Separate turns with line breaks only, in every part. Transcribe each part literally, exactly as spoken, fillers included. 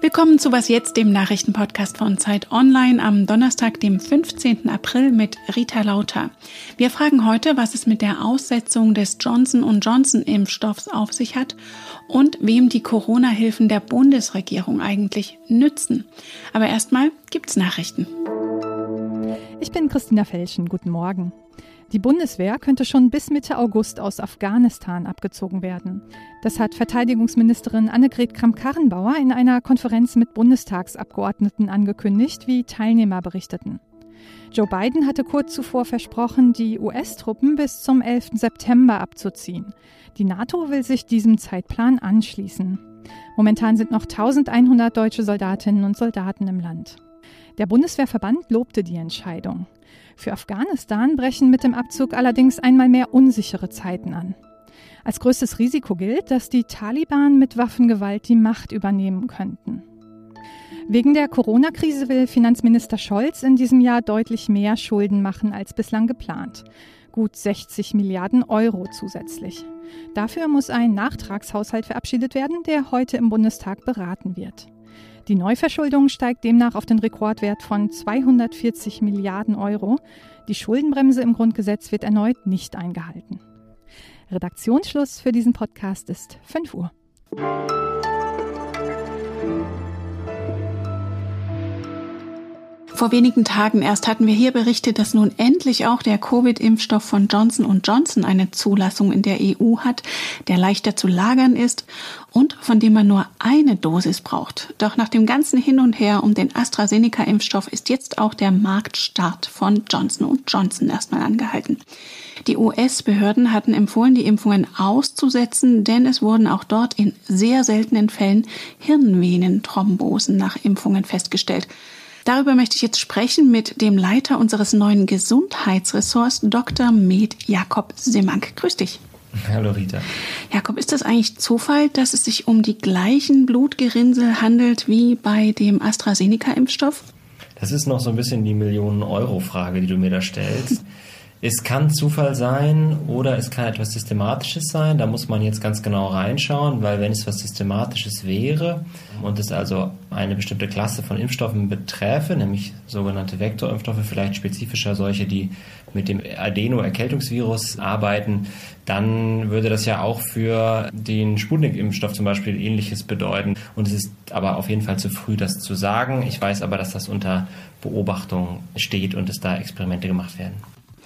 Willkommen zu Was jetzt, dem Nachrichtenpodcast von Zeit Online am Donnerstag, dem fünfzehnten April mit Rita Lauter. Wir fragen heute, was es mit der Aussetzung des Johnson und Johnson Impfstoffs auf sich hat und wem die Corona-Hilfen der Bundesregierung eigentlich nützen. Aber erstmal gibt's Nachrichten.
Ich bin Christina Felschen. Guten Morgen. Die Bundeswehr könnte schon bis Mitte August aus Afghanistan abgezogen werden. Das hat Verteidigungsministerin Annegret Kramp-Karrenbauer in einer Konferenz mit Bundestagsabgeordneten angekündigt, wie Teilnehmer berichteten. Joe Biden hatte kurz zuvor versprochen, die U S-Truppen bis zum elften September abzuziehen. Die NATO will sich diesem Zeitplan anschließen. Momentan sind noch eintausendeinhundert deutsche Soldatinnen und Soldaten im Land. Der Bundeswehrverband lobte die Entscheidung. Für Afghanistan brechen mit dem Abzug allerdings einmal mehr unsichere Zeiten an. Als größtes Risiko gilt, dass die Taliban mit Waffengewalt die Macht übernehmen könnten. Wegen der Corona-Krise will Finanzminister Scholz in diesem Jahr deutlich mehr Schulden machen als bislang geplant. Gut sechzig Milliarden Euro zusätzlich. Dafür muss ein Nachtragshaushalt verabschiedet werden, der heute im Bundestag beraten wird. Die Neuverschuldung steigt demnach auf den Rekordwert von zweihundertvierzig Milliarden Euro. Die Schuldenbremse im Grundgesetz wird erneut nicht eingehalten. Redaktionsschluss für diesen Podcast ist fünf Uhr.
Vor wenigen Tagen erst hatten wir hier berichtet, dass nun endlich auch der Covid-Impfstoff von Johnson und Johnson eine Zulassung in der E U hat, der leichter zu lagern ist und von dem man nur eine Dosis braucht. Doch nach dem ganzen Hin und Her um den AstraZeneca-Impfstoff ist jetzt auch der Marktstart von Johnson und Johnson erstmal angehalten. Die U S-Behörden hatten empfohlen, die Impfungen auszusetzen, denn es wurden auch dort in sehr seltenen Fällen Hirnvenenthrombosen nach Impfungen festgestellt. Darüber möchte ich jetzt sprechen mit dem Leiter unseres neuen Gesundheitsressorts, Doktor Med Jakob Simank. Grüß dich.
Hallo Rita.
Jakob, ist das eigentlich Zufall, dass es sich um die gleichen Blutgerinnsel handelt wie bei dem AstraZeneca-Impfstoff?
Das ist noch so ein bisschen die Millionen-Euro-Frage, die du mir da stellst. Es kann Zufall sein oder es kann etwas Systematisches sein. Da muss man jetzt ganz genau reinschauen, weil wenn es was Systematisches wäre und es also eine bestimmte Klasse von Impfstoffen beträfe, nämlich sogenannte Vektorimpfstoffe, vielleicht spezifischer solche, die mit dem Adeno-Erkältungsvirus arbeiten, dann würde das ja auch für den Sputnik-Impfstoff zum Beispiel Ähnliches bedeuten. Und es ist aber auf jeden Fall zu früh, das zu sagen. Ich weiß aber, dass das unter Beobachtung steht und es da Experimente gemacht werden.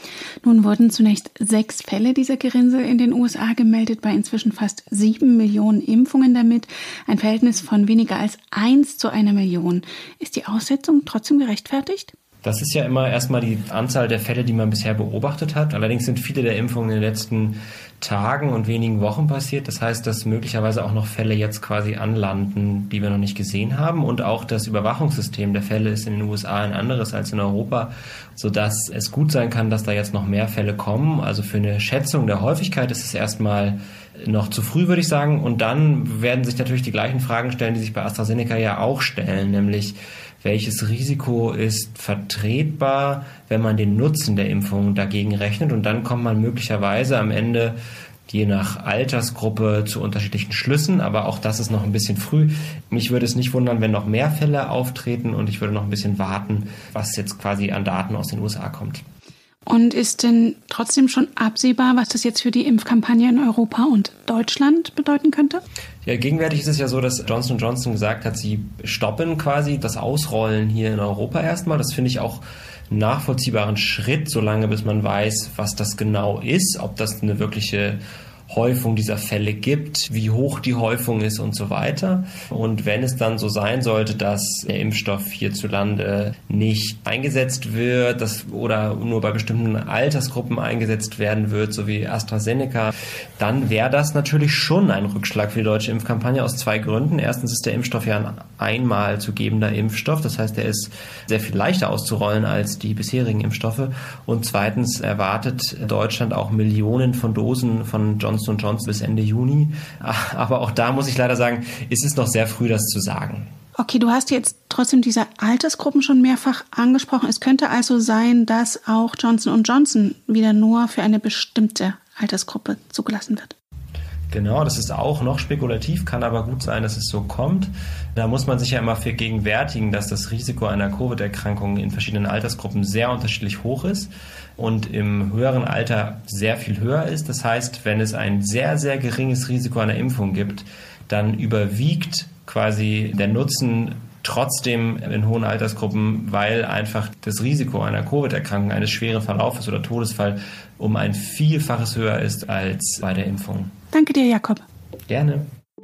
Nun wurden zunächst sechs Fälle dieser Gerinnsel in den U S A gemeldet, bei inzwischen fast sieben Millionen Impfungen damit. Ein Verhältnis von weniger als eins zu einer Million. Ist die Aussetzung trotzdem gerechtfertigt?
Das ist ja immer erstmal die Anzahl der Fälle, die man bisher beobachtet hat. Allerdings sind viele der Impfungen in den letzten Tagen und wenigen Wochen passiert. Das heißt, dass möglicherweise auch noch Fälle jetzt quasi anlanden, die wir noch nicht gesehen haben. Und auch das Überwachungssystem der Fälle ist in den U S A ein anderes als in Europa, sodass es gut sein kann, dass da jetzt noch mehr Fälle kommen. Also für eine Schätzung der Häufigkeit ist es erstmal noch zu früh, würde ich sagen. Und dann werden sich natürlich die gleichen Fragen stellen, die sich bei AstraZeneca ja auch stellen, nämlich welches Risiko ist vertretbar, wenn man den Nutzen der Impfung dagegen rechnet. Und dann kommt man möglicherweise am Ende je nach Altersgruppe zu unterschiedlichen Schlüssen. Aber auch das ist noch ein bisschen früh. Mich würde es nicht wundern, wenn noch mehr Fälle auftreten. Und ich würde noch ein bisschen warten, was jetzt quasi an Daten aus den U S A kommt.
Und ist denn trotzdem schon absehbar, was das jetzt für die Impfkampagne in Europa und Deutschland bedeuten könnte?
Ja, gegenwärtig ist es ja so, dass Johnson und Johnson gesagt hat, sie stoppen quasi das Ausrollen hier in Europa erstmal. Das finde ich auch einen nachvollziehbaren Schritt, solange bis man weiß, was das genau ist, ob das eine wirkliche Häufung dieser Fälle gibt, wie hoch die Häufung ist und so weiter. Und wenn es dann so sein sollte, dass der Impfstoff hierzulande nicht eingesetzt wird das, oder nur bei bestimmten Altersgruppen eingesetzt werden wird, so wie AstraZeneca, dann wäre das natürlich schon ein Rückschlag für die deutsche Impfkampagne aus zwei Gründen. Erstens ist der Impfstoff ja ein einmal zu gebender Impfstoff, das heißt, er ist sehr viel leichter auszurollen als die bisherigen Impfstoffe. Und zweitens erwartet Deutschland auch Millionen von Dosen von Johnson und Johnson bis Ende Juni. Aber auch da muss ich leider sagen, ist es noch sehr früh, das zu sagen.
Okay, du hast jetzt trotzdem diese Altersgruppen schon mehrfach angesprochen. Es könnte also sein, dass auch Johnson und Johnson wieder nur für eine bestimmte Altersgruppe zugelassen wird.
Genau, das ist auch noch spekulativ, kann aber gut sein, dass es so kommt. Da muss man sich ja immer vergegenwärtigen, dass das Risiko einer Covid-Erkrankung in verschiedenen Altersgruppen sehr unterschiedlich hoch ist und im höheren Alter sehr viel höher ist. Das heißt, wenn es ein sehr, sehr geringes Risiko einer Impfung gibt, dann überwiegt quasi der Nutzen trotzdem in hohen Altersgruppen, weil einfach das Risiko einer Covid-Erkrankung, eines schweren Verlaufes oder Todesfall um ein Vielfaches höher ist als bei der Impfung.
Danke dir, Jakob.
Gerne.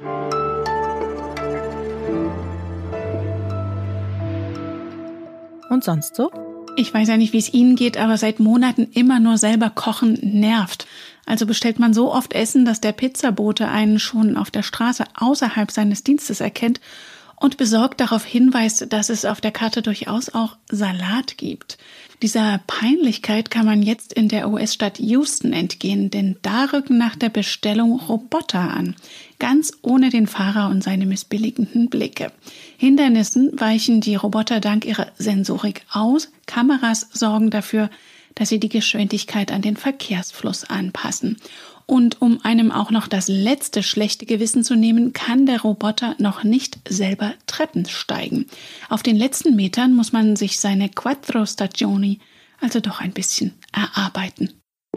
Und sonst so?
Ich weiß ja nicht, wie es Ihnen geht, aber seit Monaten immer nur selber kochen nervt. Also bestellt man so oft Essen, dass der Pizzabote einen schon auf der Straße außerhalb seines Dienstes erkennt und besorgt darauf hinweist, dass es auf der Karte durchaus auch Salat gibt. Dieser Peinlichkeit kann man jetzt in der U S-Stadt Houston entgehen, denn da rücken nach der Bestellung Roboter an, ganz ohne den Fahrer und seine missbilligenden Blicke. Hindernissen weichen die Roboter dank ihrer Sensorik aus, Kameras sorgen dafür, dass sie die Geschwindigkeit an den Verkehrsfluss anpassen. Und um einem auch noch das letzte schlechte Gewissen zu nehmen, kann der Roboter noch nicht selber Treppen steigen. Auf den letzten Metern muss man sich seine Quattro Stagioni also doch ein bisschen erarbeiten.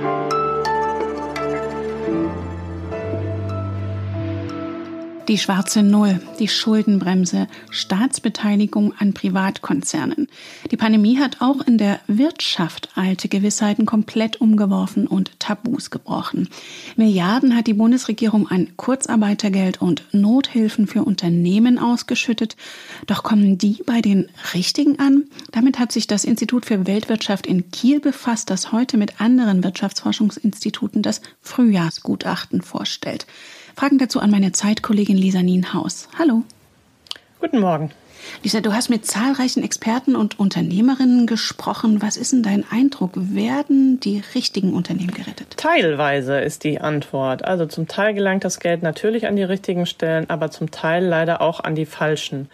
Die schwarze Null, die Schuldenbremse, Staatsbeteiligung an Privatkonzernen. Die Pandemie hat auch in der Wirtschaft alte Gewissheiten komplett umgeworfen und Tabus gebrochen. Milliarden hat die Bundesregierung an Kurzarbeitergeld und Nothilfen für Unternehmen ausgeschüttet. Doch kommen die bei den Richtigen an? Damit hat sich das Institut für Weltwirtschaft in Kiel befasst, das heute mit anderen Wirtschaftsforschungsinstituten das Frühjahrsgutachten vorstellt. Fragen dazu an meine Zeitkollegin Lisa Nienhaus. Hallo.
Guten Morgen.
Lisa, du hast mit zahlreichen Experten und Unternehmerinnen gesprochen. Was ist denn dein Eindruck? Werden die richtigen Unternehmen gerettet?
Teilweise ist die Antwort. Also zum Teil gelangt das Geld natürlich an die richtigen Stellen, aber zum Teil leider auch an die falschen.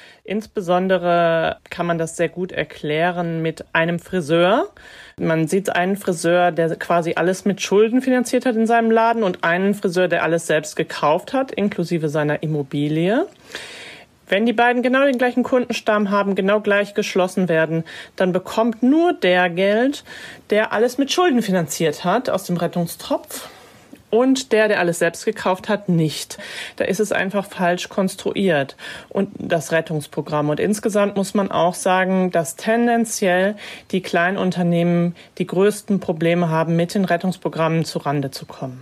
Insbesondere kann man das sehr gut erklären mit einem Friseur. Man sieht einen Friseur, der quasi alles mit Schulden finanziert hat in seinem Laden und einen Friseur, der alles selbst gekauft hat, inklusive seiner Immobilie. Wenn die beiden genau den gleichen Kundenstamm haben, genau gleich geschlossen werden, dann bekommt nur der Geld, der alles mit Schulden finanziert hat, aus dem Rettungstopf. Und der, der alles selbst gekauft hat, nicht. Da ist es einfach falsch konstruiert. Und das Rettungsprogramm. Und insgesamt muss man auch sagen, dass tendenziell die Kleinunternehmen die größten Probleme haben, mit den Rettungsprogrammen zurande zu kommen.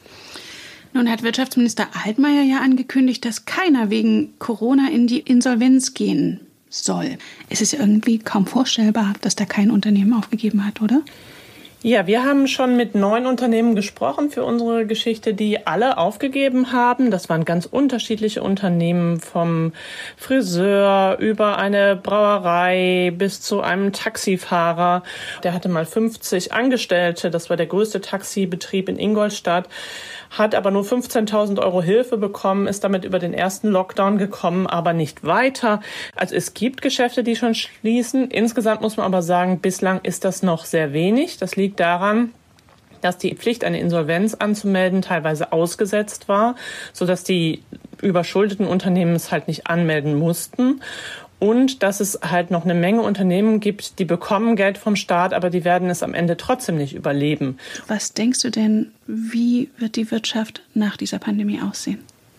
Nun hat Wirtschaftsminister Altmaier ja angekündigt, dass keiner wegen Corona in die Insolvenz gehen soll. Es ist irgendwie kaum vorstellbar, dass da kein Unternehmen aufgegeben hat, oder?
Ja, wir haben schon mit neun Unternehmen gesprochen für unsere Geschichte, die alle aufgegeben haben. Das waren ganz unterschiedliche Unternehmen, vom Friseur über eine Brauerei bis zu einem Taxifahrer. Der hatte mal fünfzig Angestellte. Das war der größte Taxibetrieb in Ingolstadt. Hat aber nur fünfzehntausend Euro Hilfe bekommen, ist damit über den ersten Lockdown gekommen, aber nicht weiter. Also es gibt Geschäfte, die schon schließen. Insgesamt muss man aber sagen, bislang ist das noch sehr wenig. Das liegt daran, dass die Pflicht, eine Insolvenz anzumelden, teilweise ausgesetzt war, sodass die überschuldeten Unternehmen es halt nicht anmelden mussten. Und dass es halt noch eine Menge Unternehmen gibt, die bekommen Geld vom Staat, aber die werden es am Ende trotzdem nicht überleben.
Was denkst du denn, wie wird die Wirtschaft nach dieser Pandemie aussehen?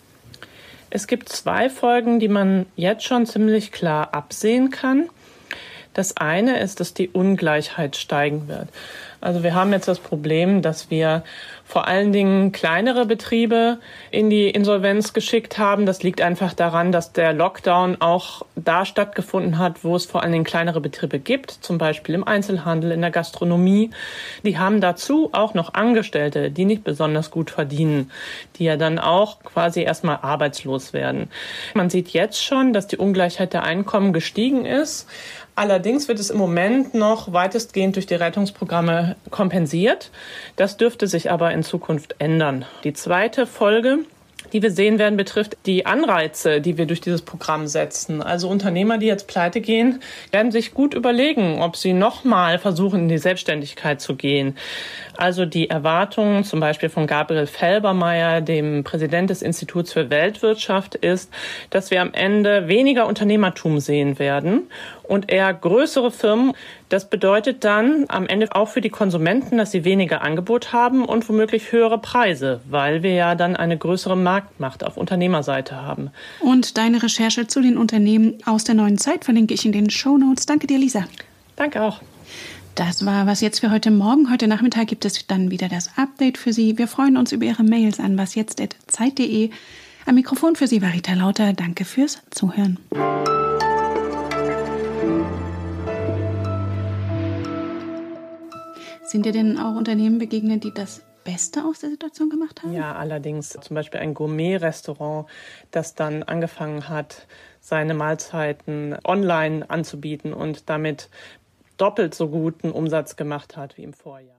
Es gibt zwei Folgen, die man jetzt schon ziemlich klar absehen kann. Das eine ist, dass die Ungleichheit steigen wird. Also wir haben jetzt das Problem, dass wir vor allen Dingen kleinere Betriebe in die Insolvenz geschickt haben. Das liegt einfach daran, dass der Lockdown auch da stattgefunden hat, wo es vor allen Dingen kleinere Betriebe gibt, zum Beispiel im Einzelhandel, in der Gastronomie. Die haben dazu auch noch Angestellte, die nicht besonders gut verdienen, die ja dann auch quasi erstmal arbeitslos werden. Man sieht jetzt schon, dass die Ungleichheit der Einkommen gestiegen ist. Allerdings wird es im Moment noch weitestgehend durch die Rettungsprogramme kompensiert. Das dürfte sich aber in Zukunft ändern. Die zweite Folge die wir sehen werden, betrifft die Anreize, die wir durch dieses Programm setzen. Also Unternehmer, die jetzt pleite gehen, werden sich gut überlegen, ob sie nochmal versuchen, in die Selbstständigkeit zu gehen. Also die Erwartung zum Beispiel von Gabriel Felbermayr, dem Präsident des Instituts für Weltwirtschaft, ist, dass wir am Ende weniger Unternehmertum sehen werden und eher größere Firmen. Das bedeutet dann am Ende auch für die Konsumenten, dass sie weniger Angebot haben und womöglich höhere Preise, weil wir ja dann eine größere Marktmacht auf Unternehmerseite haben.
Und deine Recherche zu den Unternehmen aus der neuen Zeit verlinke ich in den Shownotes. Danke dir, Lisa.
Danke auch.
Das war Was jetzt für heute Morgen. Heute Nachmittag gibt es dann wieder das Update für Sie. Wir freuen uns über Ihre Mails an wasjetzt at zeit punkt de. Am Mikrofon für Sie war Rita Lauter. Danke fürs Zuhören. Sind dir denn auch Unternehmen begegnet, die das Beste aus der Situation gemacht haben?
Ja, allerdings zum Beispiel ein Gourmet-Restaurant, das dann angefangen hat, seine Mahlzeiten online anzubieten und damit doppelt so guten Umsatz gemacht hat wie im Vorjahr.